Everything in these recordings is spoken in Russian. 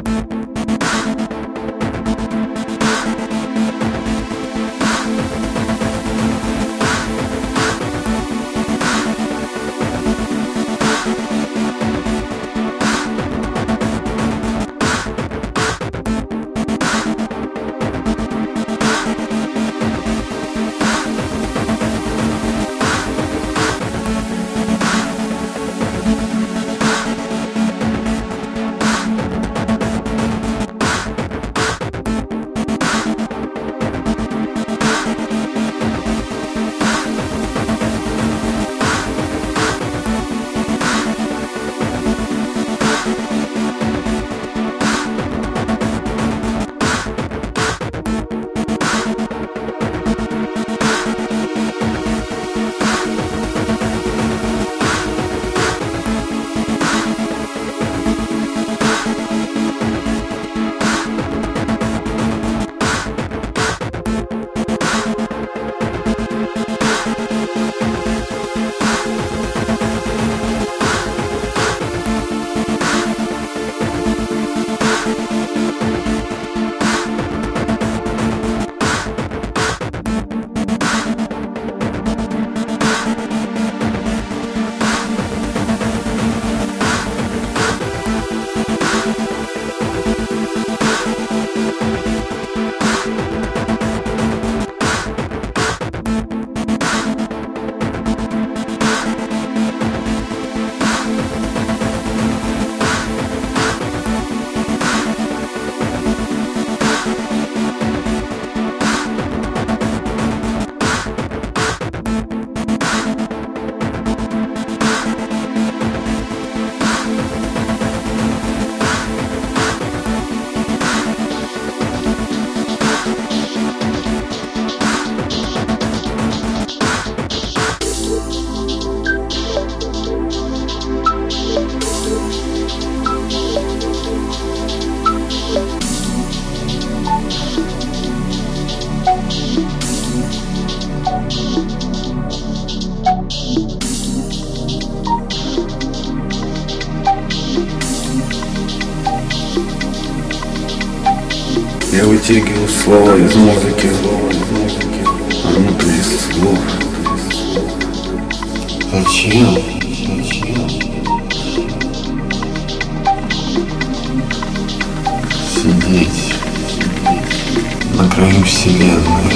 Я вытягиваю слова из музыки, а внутри слов. Зачем? Сидеть на краю вселенной,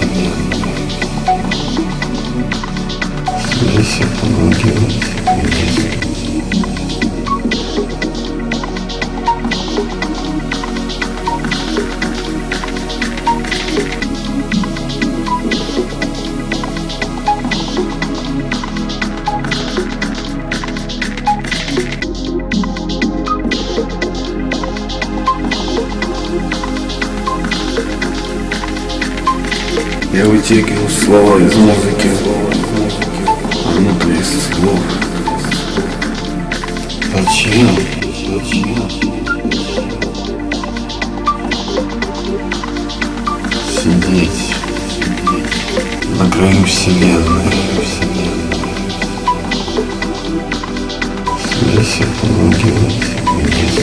здесь опугивать меня. Я вытягиваю слова из музыки, а внутри слов. Зачем? Сидеть на краю вселенной, здесь опугивать меня.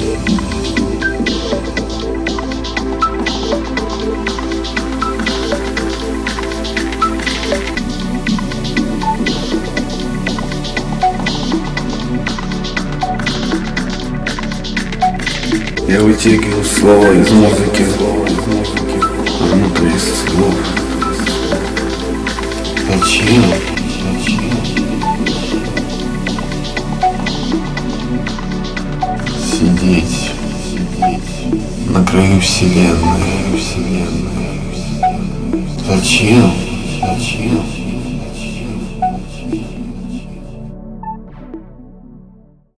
Я вытягиваю слова из музыки, а внутри слов. Зачем? Сидеть на краю вселенной. Зачем?